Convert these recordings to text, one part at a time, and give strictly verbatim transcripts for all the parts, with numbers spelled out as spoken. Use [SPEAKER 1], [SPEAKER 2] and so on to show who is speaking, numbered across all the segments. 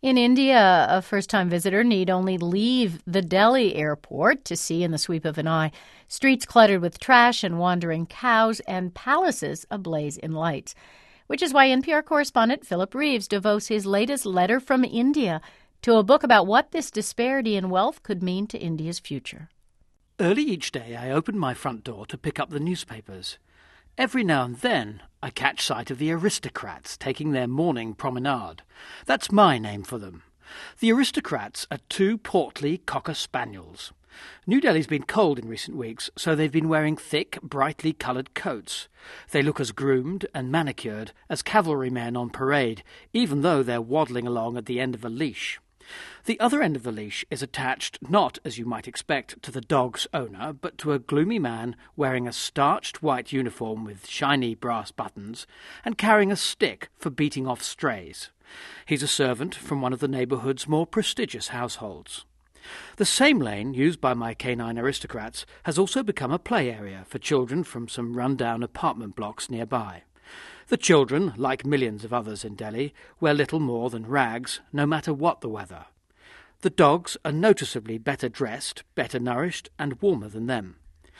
[SPEAKER 1] In India, a first-time visitor need only leave the Delhi airport to see in the sweep of an eye streets cluttered with trash and wandering cows and palaces ablaze in lights. Which is why N P R correspondent Philip Reeves devotes his latest letter from India to a book about what this disparity in wealth could mean to India's future.
[SPEAKER 2] Early each day, I open my front door to pick up the newspapers. Every now and then, I catch sight of the aristocrats taking their morning promenade. That's my name for them. The aristocrats are two portly cocker spaniels. New Delhi's been cold in recent weeks, so they've been wearing thick, brightly coloured coats. They look as groomed and manicured as cavalrymen on parade, even though they're waddling along at the end of a leash. The other end of the leash is attached not, as you might expect, to the dog's owner, but to a gloomy man wearing a starched white uniform with shiny brass buttons and carrying a stick for beating off strays. He's a servant from one of the neighbourhood's more prestigious households. The same lane used by my canine aristocrats has also become a play area for children from some run-down apartment blocks nearby. The children, like millions of others in Delhi, wear little more than rags, no matter what the weather. The dogs are noticeably better dressed, better nourished, and warmer than them.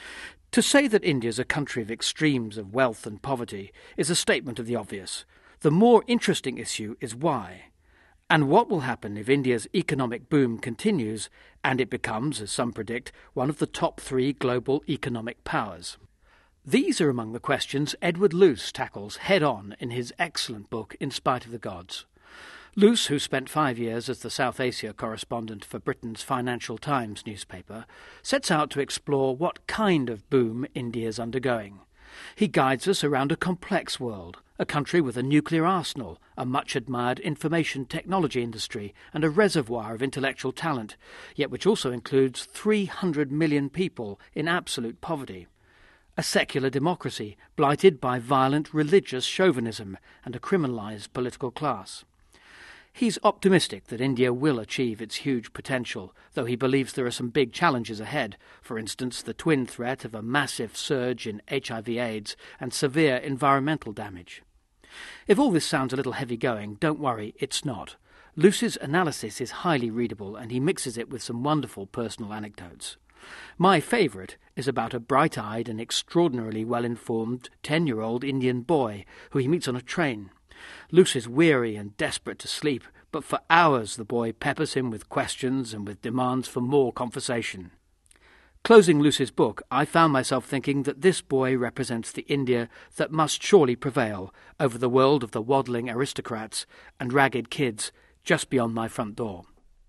[SPEAKER 2] To say that India's a country of extremes of wealth and poverty is a statement of the obvious. The more interesting issue is why. And what will happen if India's economic boom continues and it becomes, as some predict, one of the top three global economic powers? These are among the questions Edward Luce tackles head-on in his excellent book, In Spite of the Gods. Luce, who spent five years as the South Asia correspondent for Britain's Financial Times newspaper, sets out to explore what kind of boom India is undergoing. He guides us around a complex world, a country with a nuclear arsenal, a much-admired information technology industry, and a reservoir of intellectual talent, yet which also includes three hundred million people in absolute poverty. A secular democracy blighted by violent religious chauvinism and a criminalised political class. He's optimistic that India will achieve its huge potential, though he believes there are some big challenges ahead, for instance the twin threat of a massive surge in H I V AIDS and severe environmental damage. If all this sounds a little heavy-going, don't worry, it's not. Luce's analysis is highly readable and he mixes it with some wonderful personal anecdotes. My favourite is about a bright-eyed and extraordinarily well-informed ten-year-old Indian boy who he meets on a train. Luce is weary and desperate to sleep, but for hours the boy peppers him with questions and with demands for more conversation. Closing Luce's book, I found myself thinking that this boy represents the India that must surely prevail over the world of the waddling aristocrats and ragged kids just beyond my front door.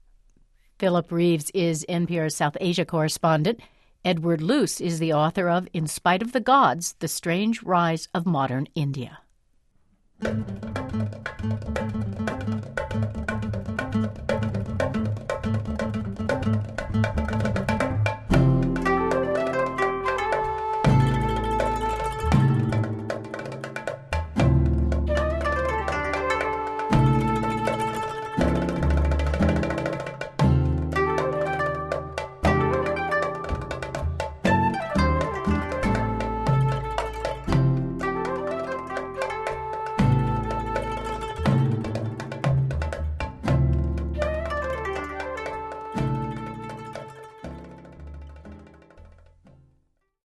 [SPEAKER 1] Philip Reeves is N P R's South Asia correspondent. Edward Luce is the author of In Spite of the Gods, The Strange Rise of Modern India.